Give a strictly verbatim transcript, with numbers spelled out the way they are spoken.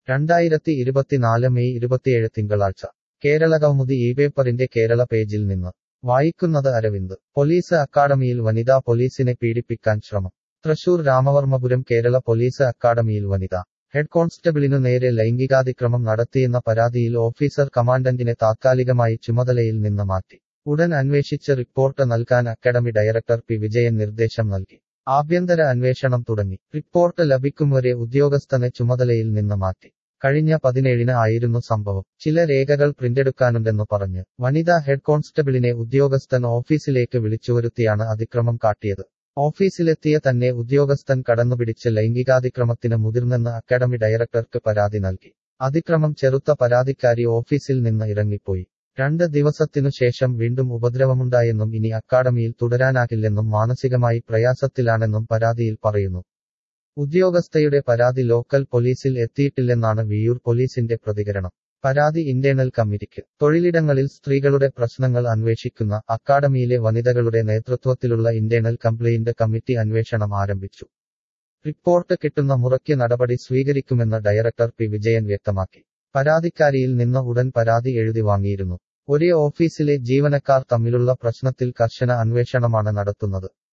രണ്ടായിരത്തി ഇരുപത്തിനാല് മെയ് ഇരുപത്തിയേഴ് തിങ്കളാഴ്ച കേരളകൗമുദി ഈ പേപ്പറിന്റെ കേരള പേജിൽ നിന്ന് വായിക്കുന്നത് അരവിന്ദ് പോലീസ് അക്കാഡമിയിൽ വനിതാ പോലീസിനെ പീഡിപ്പിക്കാൻ ശ്രമം തൃശൂർ രാമവർമ്മപുരം കേരള പോലീസ് അക്കാഡമിയിൽ വനിതാ ഹെഡ് കോൺസ്റ്റബിളിനു നേരെ ലൈംഗികാതിക്രമം നടത്തിയെന്ന പരാതിയിൽ ഓഫീസർ കമാൻഡന്റിനെ താത്കാലികമായി ചുമതലയിൽ നിന്ന് മാറ്റി ഉടൻ അന്വേഷിച്ച് റിപ്പോർട്ട് നൽകാൻ അക്കാഡമി ഡയറക്ടർ പി വിജയൻ നിർദ്ദേശം നൽകി ആഭ്യന്തര അന്വേഷണം തുടങ്ങി റിപ്പോർട്ട് ലഭിക്കും വരെ ഉദ്യോഗസ്ഥനെ ചുമതലയിൽ നിന്ന് മാറ്റി കഴിഞ്ഞ പതിനേഴിന് ആയിരുന്നു സംഭവം ചില രേഖകൾ പ്രിന്റെടുക്കാനുണ്ടെന്നു പറഞ്ഞ് വനിതാ ഹെഡ് കോൺസ്റ്റബിളിനെ ഉദ്യോഗസ്ഥൻ ഓഫീസിലേക്ക് വിളിച്ചുവരുത്തിയാണ് അതിക്രമം കാട്ടിയത് ഓഫീസിലെത്തിയ തന്നെ ഉദ്യോഗസ്ഥൻ കടന്നുപിടിച്ച് ലൈംഗികാതിക്രമത്തിന് മുതിർന്നെന്ന് അക്കാഡമി ഡയറക്ടർക്ക് പരാതി നൽകി അതിക്രമം ചെറുത്ത പരാതിക്കാരി ഓഫീസിൽ നിന്ന് ഇറങ്ങിപ്പോയി രണ്ട് ദിവസത്തിനു ശേഷം വീണ്ടും ഉപദ്രവമുണ്ടായെന്നും ഇനി അക്കാഡമിയിൽ തുടരാനാകില്ലെന്നും മാനസികമായി പ്രയാസത്തിലാണെന്നും പരാതിയിൽ പറയുന്നു ഉദ്യോഗസ്ഥയുടെ പരാതി ലോക്കൽ പോലീസിൽ എത്തിയിട്ടില്ലെന്നാണ് വിയ്യൂർ പോലീസിന്റെ പ്രതികരണം പരാതി ഇന്റേണൽ കമ്മിറ്റിക്ക് തൊഴിലിടങ്ങളിൽ സ്ത്രീകളുടെ പ്രശ്നങ്ങൾ അന്വേഷിക്കുന്ന അക്കാഡമിയിലെ വനിതകളുടെ നേതൃത്വത്തിലുള്ള ഇന്റേണൽ കംപ്ലയിന്റ് കമ്മിറ്റി അന്വേഷണം ആരംഭിച്ചു റിപ്പോർട്ട് കിട്ടുന്ന മുറയ്ക്ക് നടപടി സ്വീകരിക്കുമെന്ന് ഡയറക്ടർ പി വിജയൻ വ്യക്തമാക്കി പരാതിക്കാരിയിൽ നിന്ന് ഉടൻ പരാതി എഴുതി വാങ്ങിയിരുന്നു ഒരേ ഓഫീസിലെ ജീവനക്കാർ തമ്മിലുള്ള പ്രശ്നത്തിൽ കർശന അന്വേഷണമാണ് നടത്തുന്നത്